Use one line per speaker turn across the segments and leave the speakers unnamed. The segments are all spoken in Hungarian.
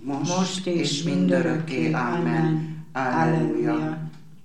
most és mindörökké. Amen. Alleluja.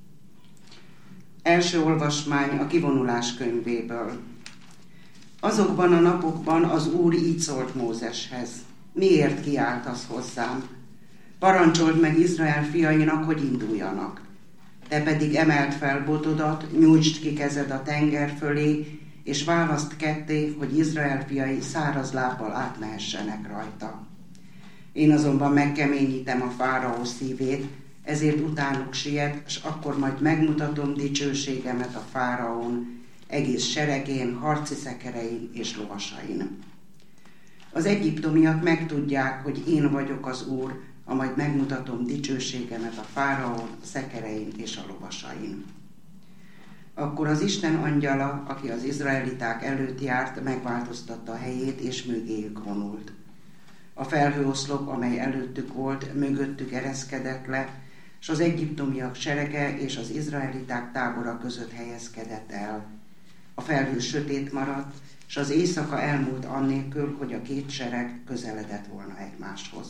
Első olvasmány a Kivonulás könyvéből. Azokban a napokban az Úr így szólt Mózeshez: miért kiáltasz hozzám? Parancsold meg Izrael fiainak, hogy induljanak. Te pedig emeld fel botodat, nyújtsd ki kezed a tenger fölé, és válaszd ketté, hogy Izrael fiai száraz lábbal átmehessenek rajta. Én azonban megkeményítem a fáraó szívét, ezért utánuk siet, s akkor majd megmutatom dicsőségemet a fáraón, egész seregén, harci szekerein és lovasain. Az egyiptomiak megtudják, hogy én vagyok az Úr, majd megmutatom dicsőségemet a fáraón, a szekerein és a lovasain. Akkor az Isten angyala, aki az izraeliták előtt járt, megváltoztatta a helyét, és mögéjük vonult. A felhőoszlop, amely előttük volt, mögöttük ereszkedett le, s az egyiptomiak serege és az izraeliták tábora között helyezkedett el. A felhő sötét maradt, s az éjszaka elmúlt annélkül, hogy a két sereg közeledett volna egymáshoz.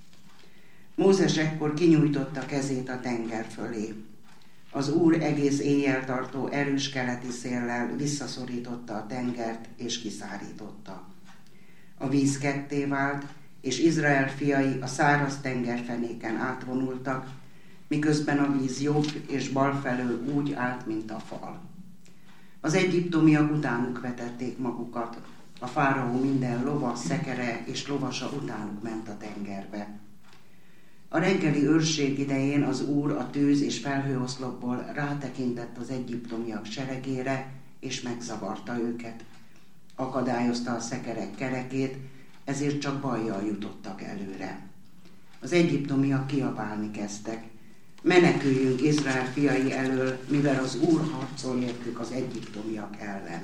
Mózes ekkor kinyújtotta kezét a tenger fölé. Az Úr egész éjjel tartó erős keleti széllel visszaszorította a tengert és kiszárította. A víz ketté vált, és Izrael fiai a száraz tengerfenéken átvonultak, miközben a víz jobb és bal felől úgy állt, mint a fal. Az egyiptomiak utánuk vetették magukat, a fáraó minden lova, szekere és lovasa utánuk ment a tengerbe. A reggeli őrség idején az Úr a tűz és felhőoszlopból rátekintett az egyiptomiak seregére, és megzavarta őket. Akadályozta a szekerek kerekét, ezért csak bajjal jutottak előre. Az egyiptomiak kiabálni kezdtek: meneküljünk Izrael fiai elől, mivel az Úr harcol értük az egyiptomiak ellen.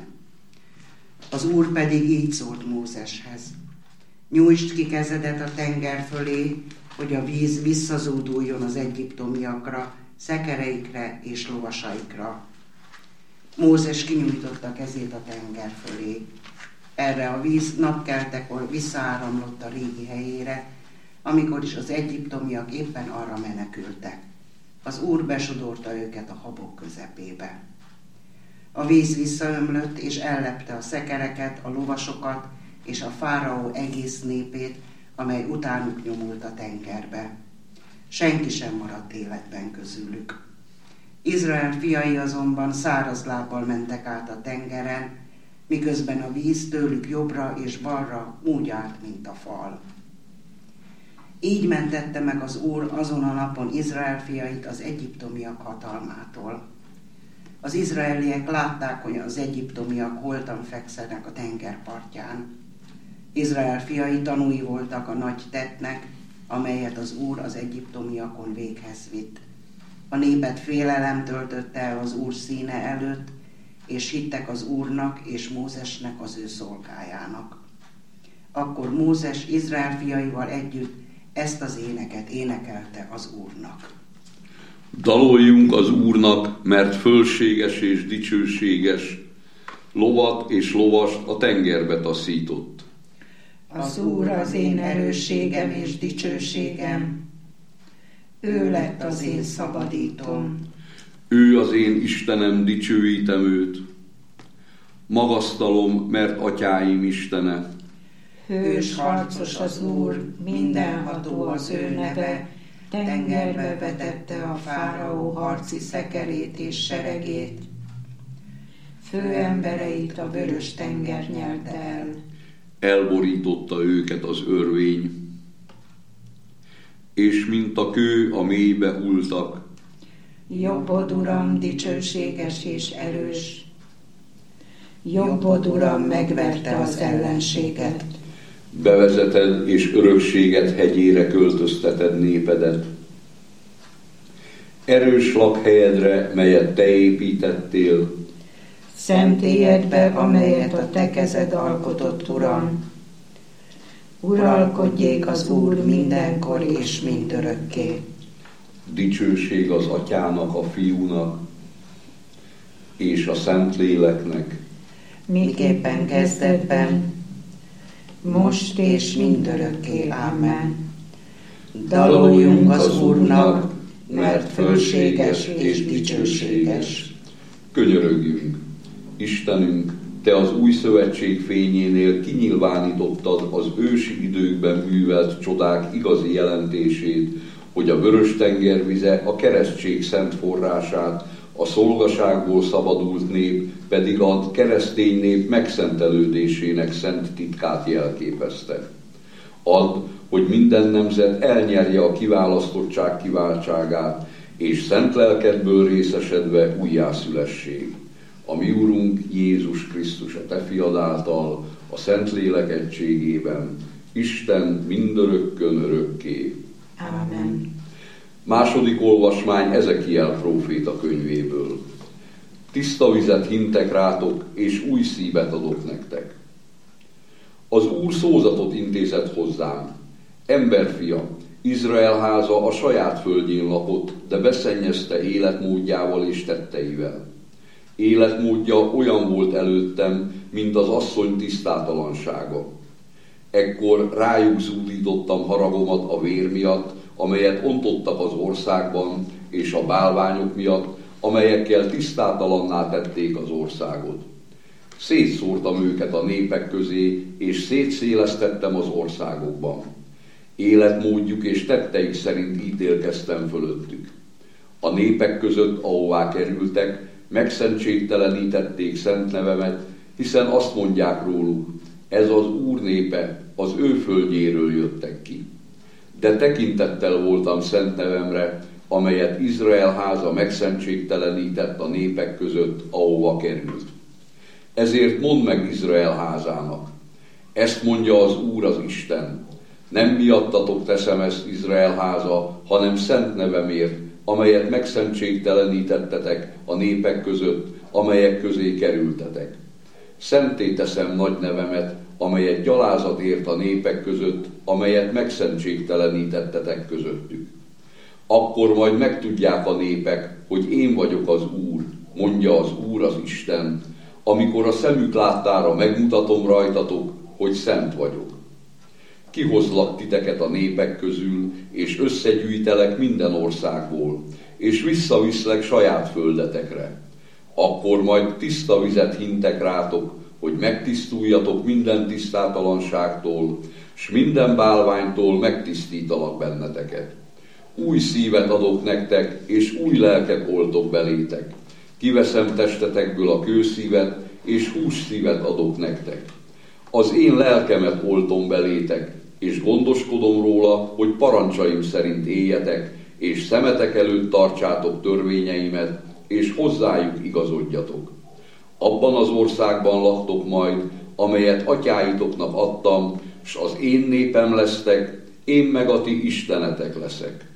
Az Úr pedig így szólt Mózeshez: nyújtsd ki kezedet a tenger fölé, hogy a víz visszazúduljon az egyiptomiakra, szekereikre és lovasaikra. Mózes kinyújtotta kezét a tenger fölé. Erre a víz napkeltekor visszaáramlott a régi helyére, amikor is az egyiptomiak éppen arra menekültek. Az Úr besodorta őket a habok közepébe. A víz visszaömlött és ellepte a szekereket, a lovasokat és a fáraó egész népét, amely utánuk nyomult a tengerbe. Senki sem maradt életben közülük. Izrael fiai azonban száraz lábbal mentek át a tengeren, miközben a víz tőlük jobbra és balra úgy állt, mint a fal. Így mentette meg az Úr azon a napon Izrael fiait az egyiptomiak hatalmától. Az izraeliek látták, hogy az egyiptomiak holtan fekszenek a tengerpartján. Izrael fiai tanúi voltak a nagy tettnek, amelyet az Úr az egyiptomiakon véghez vitt. A népet félelem töltötte el az Úr színe előtt, és hittek az Úrnak és Mózesnek, az ő szolgájának. Akkor Mózes Izrael fiaival együtt ezt az éneket énekelte az Úrnak.
Daloljunk az Úrnak, mert fölséges és dicsőséges, lovat és lovast a tengerbe taszított.
Az Úr az én erősségem és dicsőségem, ő lett az én szabadítom.
Ő az én Istenem, dicsőítem őt. Magasztalom, mert atyáim Istene.
Hős harcos az Úr, mindenható az ő neve, tengerbe vetette a fáraó harci szekerét és seregét. Főembereit a vörös tenger nyelte el.
Elborította őket az örvény, és mint a kő a mélybe hultak.
Jobbod, Uram, dicsőséges és erős. Jobbod, Uram, megverte az ellenséget.
Bevezeted és örökséget hegyére költözteted népedet. Erős lakhelyedre, melyet te építettél.
Szentélyedbe, amelyet a te kezed alkotott, Uram. Uralkodjék az Úr mindenkor és mindörökké.
Dicsőség az Atyának, a Fiúnak és a Szentléleknek.
Miképpen kezdetben, most és mindörökké. Amen. Daloljunk az Úrnak, mert fölséges és dicsőséges.
Könyörögjünk! Istenünk, Te az új szövetség fényénél kinyilvánítottad az ősi időkben művelt csodák igazi jelentését, hogy a Vörös-tenger vize a keresztség szent forrását, a szolgaságból szabadult nép pedig a keresztény nép megszentelődésének szent titkát jelképezte. Add, hogy minden nemzet elnyerje a kiválasztottság kiváltságát, és szent lelkedből részesedve újjászülessék. A mi Urunk Jézus Krisztus, a Te fiad által, a Szentlélek egységében, Isten mindörökkön örökké.
Ámen.
Második olvasmány Ezekiel próféta könyvéből. Tiszta vizet hintek rátok, és új szívet adok nektek. Az Úr szózatot intézett hozzám. Emberfia, Izrael háza a saját földjén lakott, de beszennyezte életmódjával és tetteivel. Életmódja olyan volt előttem, mint az asszony tisztátalansága. Ekkor rájuk zúdítottam haragomat a vér miatt, amelyet ontottak az országban, és a bálványok miatt, amelyekkel tisztátalanná tették az országot. Szétszórtam őket a népek közé, és szétszélesztettem az országokban. Életmódjuk és tetteik szerint ítélkeztem fölöttük. A népek között, ahová kerültek, megszentségtelenítették szent nevemet, hiszen azt mondják róluk, ez az Úr népe, az ő földjéről jöttek ki. De tekintettel voltam szent nevemre, amelyet Izrael háza megszentségtelenített a népek között, ahova került. Ezért mondd meg Izrael házának, ezt mondja az Úr az Isten, nem miattatok teszem ezt Izrael háza, hanem szent nevemért, amelyet megszentségtelenítettetek a népek között, amelyek közé kerültetek. Szenté teszem nagy nevemet, amelyet gyalázat ért a népek között, amelyet megszentségtelenítettetek közöttük. Akkor majd megtudják a népek, hogy én vagyok az Úr, mondja az Úr az Isten, amikor a szemük láttára megmutatom rajtatok, hogy szent vagyok. Kihozlak titeket a népek közül, és összegyűjtelek minden országból, és visszaviszlek saját földetekre. Akkor majd tiszta vizet hintek rátok, hogy megtisztuljatok minden tisztátalanságtól, s minden bálványtól megtisztítalak benneteket. Új szívet adok nektek, és új lelket oltok belétek. Kiveszem testetekből a kőszívet, és hússzívet adok nektek. Az én lelkemet oltom belétek, és gondoskodom róla, hogy parancsaim szerint éljetek, és szemetek előtt tartsátok törvényeimet, és hozzájuk igazodjatok. Abban az országban laktok majd, amelyet atyáitoknak adtam, s az én népem lesztek, én meg a ti istenetek leszek.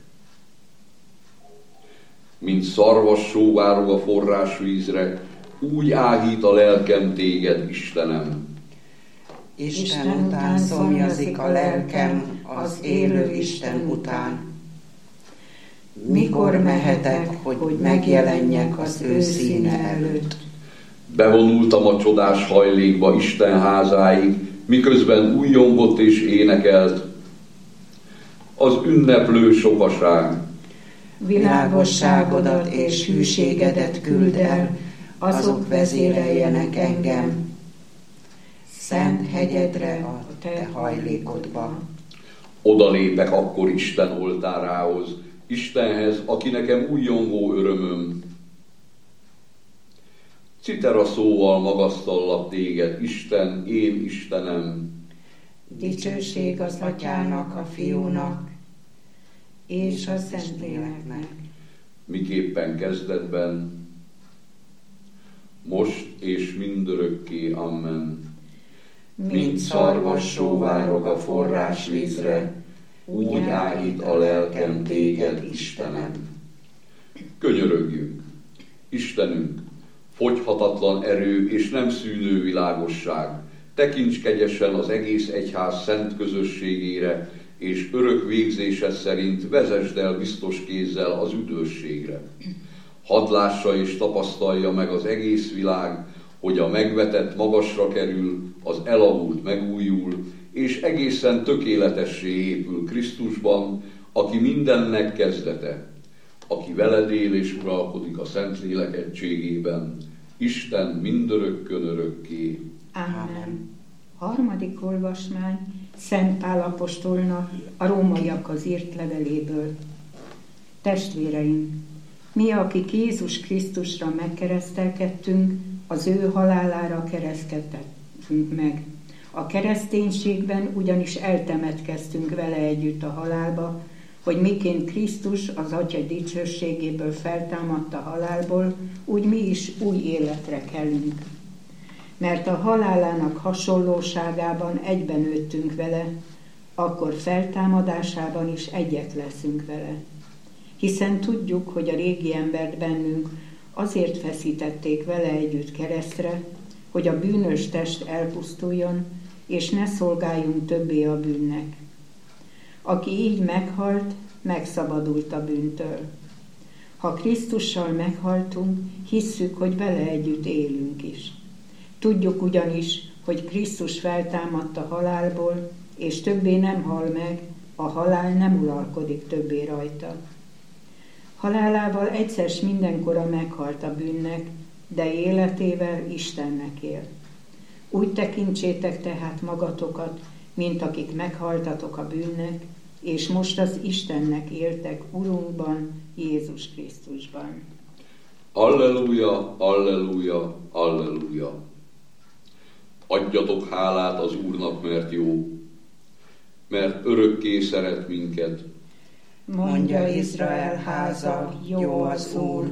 Mint szarvas sóvárog a forrásvízre, úgy áhít a lelkem téged, Istenem.
Isten után szomjazik a lelkem, az élő Isten után. Mikor mehetek, hogy megjelenjek az ő színe előtt?
Bevonultam a csodás hajlékba Isten házáig, miközben újjongott és énekelt. Az ünneplő sokaság.
Világosságodat és hűségedet küld el, azok vezéreljenek engem. Szent hegyedre, a te hajlékodba.
Oda lépek akkor Isten oltárához, Istenhez, aki nekem újjongó örömöm. Citera szóval magasztallak téged, Isten, én Istenem.
Dicsőség az Atyának, a Fiúnak, és a Szentléleknek.
Miképpen kezdetben, most és mindörökké, amen.
Mint szarvas sóvárog a forrásvízre, úgy áhít a lelkem téged, Istenem.
Könyörögjünk! Istenünk, fogyhatatlan erő és nem szűnő világosság, tekints kegyesen az egész egyház szent közösségére, és örök végzése szerint vezesd el biztos kézzel az üdvösségre. Hadd lássa és tapasztalja meg az egész világ, hogy a megvetett magasra kerül, az elavult megújul, és egészen tökéletessé épül Krisztusban, aki mindennek kezdete, aki veled él és uralkodik a Szentlélek egységében, Isten mindörökkön örökké.
Amen. Harmadik olvasmány Szent Pál apostolnak a rómaiakhoz írt leveléből. Testvéreim, mi, akik Jézus Krisztusra megkeresztelkedtünk, az ő halálára keresztelkedtünk meg. A kereszténységben ugyanis eltemetkeztünk vele együtt a halálba, hogy miként Krisztus az Atya dicsőségéből feltámadt a halálból, úgy mi is új életre kelünk. Mert a halálának hasonlóságában egyben nőttünk vele, akkor feltámadásában is egyek leszünk vele. Hiszen tudjuk, hogy a régi embert bennünk azért feszítették vele együtt keresztre, hogy a bűnös test elpusztuljon, és ne szolgáljunk többé a bűnnek. Aki így meghalt, megszabadult a bűntől. Ha Krisztussal meghaltunk, hisszük, hogy vele együtt élünk is. Tudjuk ugyanis, hogy Krisztus feltámadt a halálból, és többé nem hal meg, a halál nem uralkodik többé rajta. Halálával egyszer mindenkora meghalt a bűnnek, de életével Istennek él. Úgy tekintsétek tehát magatokat, mint akik meghaltatok a bűnnek, és most az Istennek éltek Urunkban, Jézus Krisztusban.
Alleluja, alleluja, alleluja! Adjatok hálát az Úrnak, mert jó, mert örökké szeret minket.
Mondja Izrael háza, jó az Úr,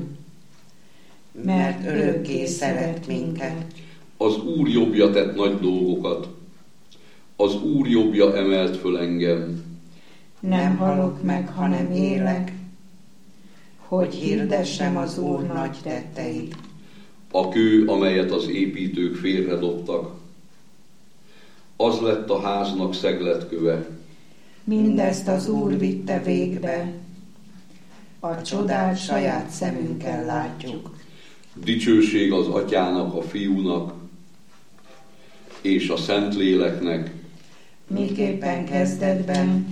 mert örökké szeret minket.
Az Úr jobbja tett nagy dolgokat, az Úr jobbja emelt föl engem.
Nem halok meg, hanem élek, hogy hirdessem az Úr nagy tetteit.
A kő, amelyet az építők félredobtak, az lett a háznak szegletköve.
Mindezt az Úr vitte végbe, a csodát saját szemünkkel látjuk.
Dicsőség az Atyának, a Fiúnak és a Szentléleknek,
miképpen kezdetben,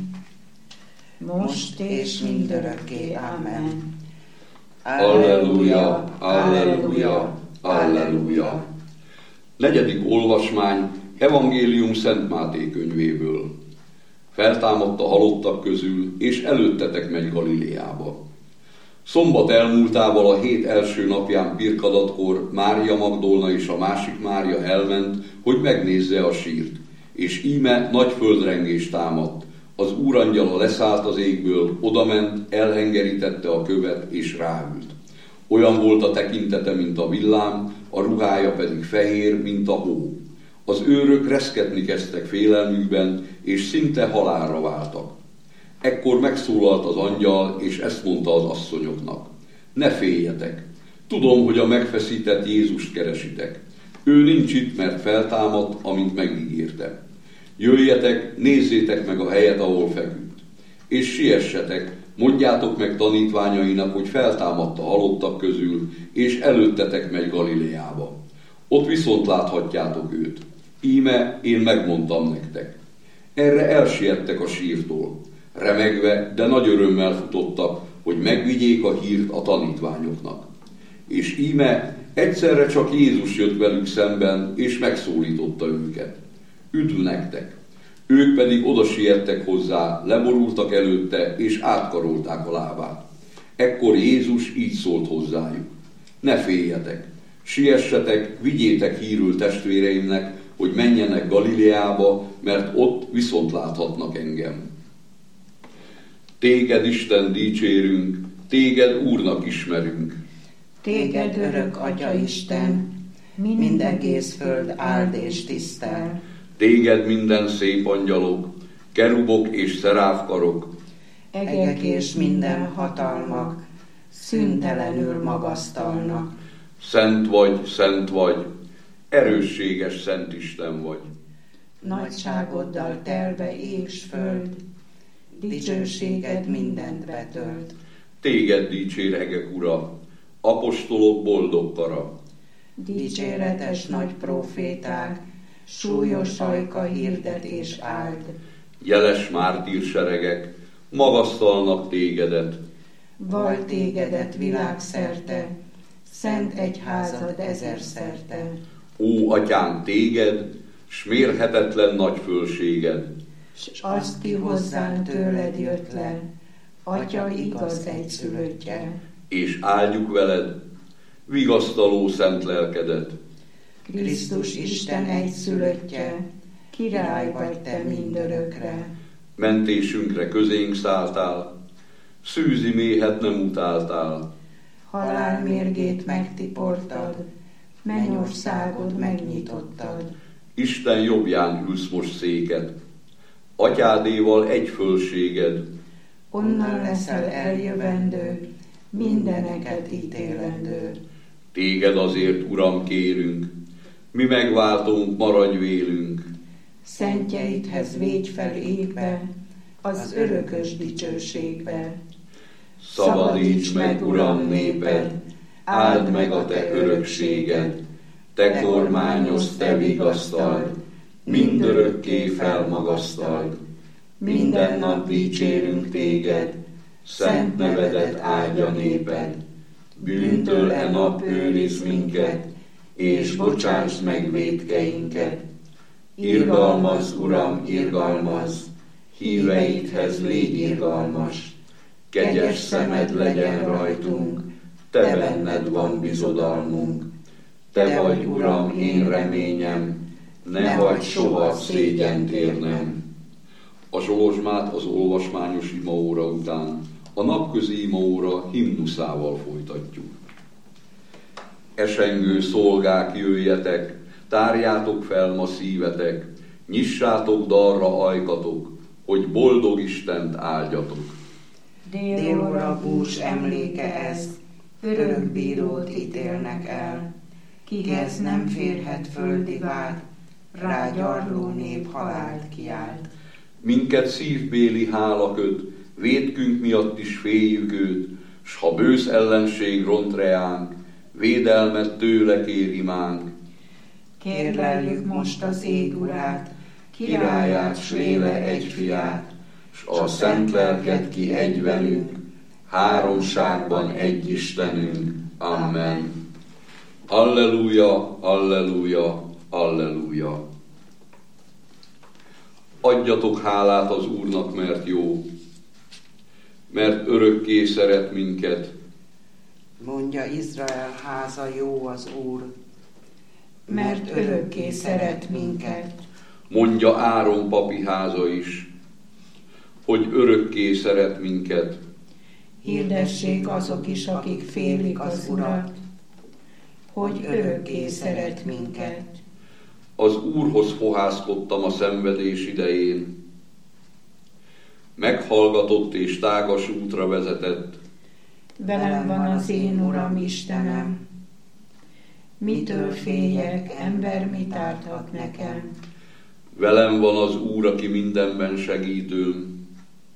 most és mindörökké. Amen.
Alleluja, alleluja, alleluja. Negyedik olvasmány Evangélium Szent Máté könyvéből. Feltámadt a halottak közül, és előttetek megy Galileába. Szombat elmúltával a hét első napján pirkadatkor Mária Magdolna és a másik Mária elment, hogy megnézze a sírt. És íme nagy földrengés támadt. Az úrangyala leszállt az égből, odament, elhengerítette a követ, és ráült. Olyan volt a tekintete, mint a villám, a ruhája pedig fehér, mint a hó. Az őrök reszketni kezdtek félelmükben, és szinte halálra váltak. Ekkor megszólalt az angyal, és ezt mondta az asszonyoknak: ne féljetek! Tudom, hogy a megfeszített Jézust keresitek. Ő nincs itt, mert feltámadt, amint megígérte. Jöjjetek, nézzétek meg a helyet, ahol feküdt. És siessetek, mondjátok meg tanítványainak, hogy feltámadt a halottak közül, és előttetek megy Galileába. Ott viszont láthatjátok őt. Íme, én megmondtam nektek. Erre elsiettek a sírtól. Remegve, de nagy örömmel futottak, hogy megvigyék a hírt a tanítványoknak. És íme, egyszerre csak Jézus jött velük szemben, és megszólította őket. Üdv nektek! Ők pedig oda siettek hozzá, leborultak előtte, és átkarolták a lábát. Ekkor Jézus így szólt hozzájuk: ne féljetek! Siessetek, vigyétek hírül testvéreimnek, hogy menjenek Galileába, mert ott viszont láthatnak engem. Téged, Isten, dicsérünk, téged Úrnak ismerünk.
Téged örök Atya Isten, mindegész föld áld és tisztel.
Téged minden szép angyalok, kerubok és szeráfkarok,
egek és minden hatalmak szüntelenül magasztalnak.
Szent vagy, erősséges Szent Isten vagy.
Nagyságoddal telve és föld, dicsőséged mindent betölt.
Téged dicsér egek ura, apostolok boldog kara.
Dicséretes nagy próféták, súlyos ajka hirdetés áld.
Jeles mártírseregek magasztalnak tégedet.
Val tégedet világszerte, szent egyházad ezerszerte.
Ó, atyánk, téged, s mérhetetlen nagy fölséged.
S azt ki hozzánk tőled jött le, Atya igaz egyszülöttje.
És áldjuk veled vigasztaló szent lelkedet.
Krisztus Isten egyszülöttje, király vagy te mindörökre.
Mentésünkre közénk szálltál, szűzi méhet nem utáltál.
Halál mérgét megtiportad, mennyországod megnyitottad.
Isten jobbján ülsz most széket, atyádéval egy fölséged.
Onnan leszel eljövendő, mindeneket ítélendő.
Téged azért, Uram, kérünk, mi megváltunk, maradj vélünk.
Szentjeidhez végy fel égbe, az örökös dicsőségbe.
Szabadíts meg, Uram, néped, áld meg a te örökséged, te kormányozz, te vigasztald, mindörökké felmagasztald. Minden nap dicsérünk téged, szent nevedet áldja néped. Bűntől e nap őrizd minket, és bocsásd meg vétkeinket. Irgalmazz, Uram, irgalmazz, híveidhez légy irgalmas. Kegyes szemed legyen rajtunk, te benned van bizodalmunk. Te vagy, Uram, én reményem, ne hagyd soha szégyent érnem. A zsolozsmát az olvasmányos imaóra után a napközi imaóra himnuszával folytatjuk. Esengő szolgák, jöjjetek, tárjátok fel ma szívetek, nyissátok dalra ajkatok, hogy boldog Istent áldjatok.
Délóra bús emléke ez, örökbírót ítélnek el. Kihez nem férhet földi vád, rá gyarló nép halált kiált.
Minket szívbéli hála köt, vétkünk miatt is féljük őt, s ha bősz ellenség ront reánk, védelmet tőle kér imánk.
Kérleljük most az ég urát, királyát, s véle egy fiát,
s a szent lelket ki egy velünk, háromságban egy Istenünk. Amen. Alleluja, alleluja, alleluja. Adjatok hálát az Úrnak, mert jó, mert örökké szeret minket.
Mondja Izrael háza, jó az Úr,
mert örökké szeret minket.
Mondja Áron papi háza is, hogy örökké szeret minket.
Hirdessék azok is, akik félik az Urat, hogy örökké szeret minket.
Az Úrhoz fohászkodtam a szenvedés idején. Meghallgatott és tágas útra vezetett.
Velem van az én Uram Istenem. Mitől féljek, ember mit árthat nekem?
Velem van az Úr, aki mindenben segítőm.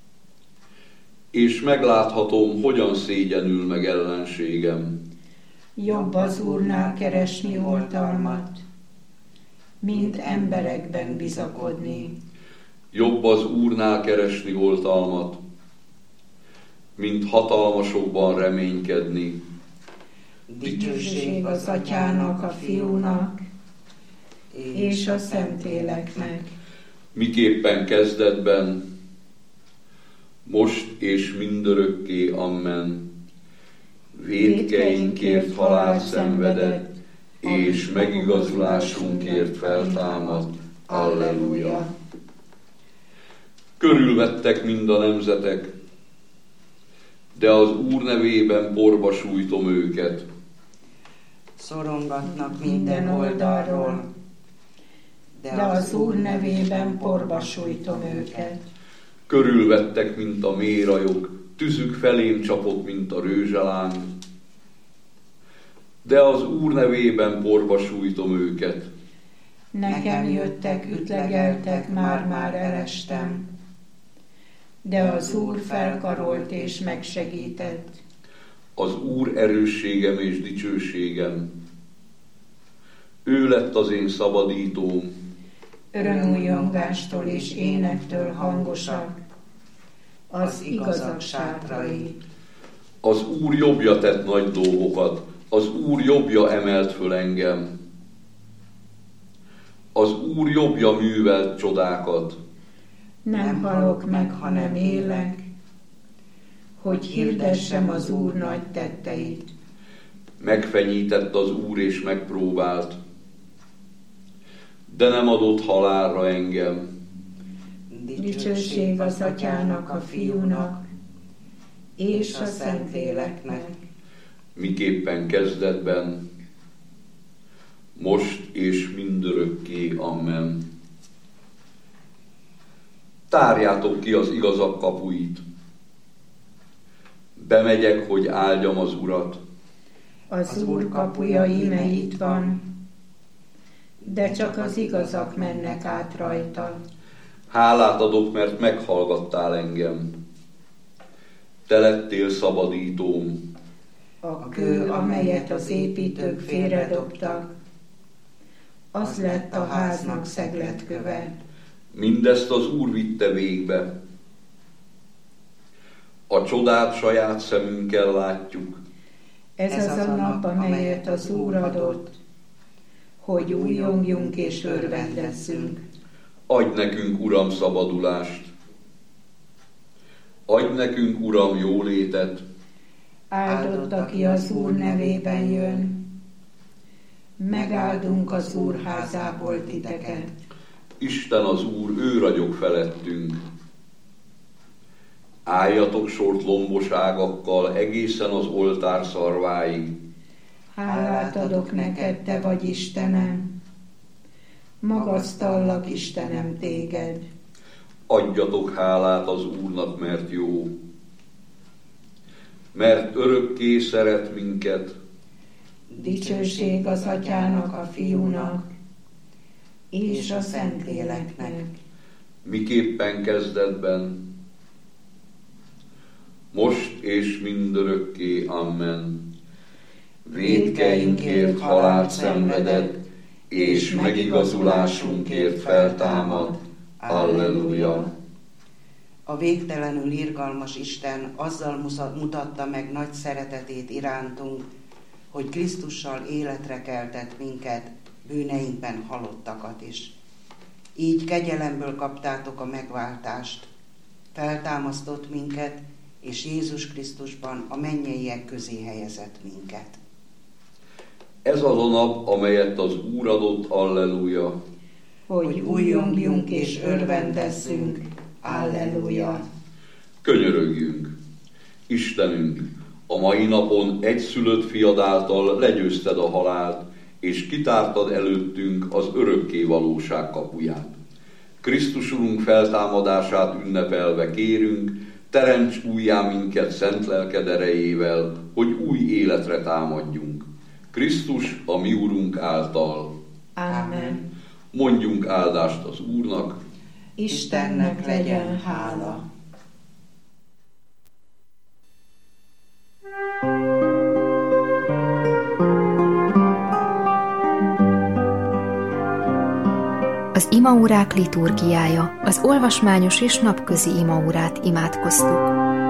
És megláthatom, hogyan szégyenül meg ellenségem.
Jobb az Úrnál keresni oltalmat, mint emberekben bizakodni.
Jobb az Úrnál keresni oltalmat, mint hatalmasokban reménykedni.
Dicsőség az Atyának, a Fiúnak, és a Szentléleknek.
Miképpen kezdetben, most és mindörökké, amen. Vétkeinkért halált szenvedett, és megigazulásunkért feltámadt. Alleluja. Körülvettek mind a nemzetek, de az Úr nevében porba sújtom őket.
Szorongatnak minden oldalról,
de az Úr nevében porba sújtom őket.
Körülvettek, mint a mérajok, tüzük felém csapott, mint a rőzseláng, de az Úr nevében porba sújtom őket.
Nekem jöttek, ütlegeltek, már elestem, de az Úr felkarolt és megsegített.
Az Úr erősségem és dicsőségem. Ő lett az én szabadítóm.
örömújjongástól és énektől hangosak, az igazak sátrai.
Az Úr jobbja tett nagy dolgokat, az Úr jobbja emelt föl engem. Az Úr jobbja művelt csodákat.
Nem halok meg, hanem élek, hogy hirdessem az Úr nagy tetteit.
Megfenyített az Úr és megpróbált, de nem adott halálra engem.
Dicsőség az Atyának, a Fiúnak és a Szentléleknek.
Miképpen kezdetben, most és mindörökké. Amen. Tárjátok ki az igazak kapuit. Bemegyek, hogy áldjam az Urat.
Az Úr kapuja íme itt van, de csak az igazak mennek át rajta.
Hálát adok, mert meghallgattál engem. Te lettél szabadítóm.
A kő, amelyet az építők félredobtak, az lett a háznak szegletköve.
Mindezt az Úr vitte végbe. A csodát saját szemünkkel látjuk.
Ez az a nap, amelyet az Úr adott, hogy újjongjunk és örvendezzünk.
Adj nekünk, Uram, szabadulást. Adj nekünk, Uram, jólétet.
Áldott, aki az Úr nevében jön. Megáldunk az Úr házából titeket.
Isten az Úr, ő ragyog felettünk. Álljatok sort lombos ágakkal egészen az oltár szarváig.
Hálát adok neked, te vagy Istenem. Magasztallak, Istenem, téged.
Adjatok hálát az Úrnak, mert jó. Mert örökké szeret minket.
Dicsőség az Atyának, a Fiúnak és a Szentléleknek.
Miképpen kezdetben, most és mindörökké. Amen. Vétkeinkért halált szenvedett, és megigazulásunkért feltámad. Alleluja!
A végtelenül irgalmas Isten azzal mutatta meg nagy szeretetét irántunk, hogy Krisztussal életre keltett minket, bűneinkben halottakat is. Így kegyelemből kaptátok a megváltást, feltámasztott minket, és Jézus Krisztusban a mennyeiek közé helyezett minket.
Ez az a nap, amelyet az Úr adott, alleluja!
Hogy újjongjunk és örvendezzünk, alleluja!
Könyörögjünk! Istenünk, a mai napon egyszülött fiad által legyőzted a halált, és kitártad előttünk az örökké valóság kapuját. Krisztus Urunk feltámadását ünnepelve kérünk, teremts újjá minket szent lelked erejével, hogy új életre támadjunk. Krisztus a mi Urunk által.
Amen.
Mondjunk áldást az Úrnak.
Istennek legyen hála.
Az imaórák liturgiája, az olvasmányos és napközi imaórát imádkoztuk.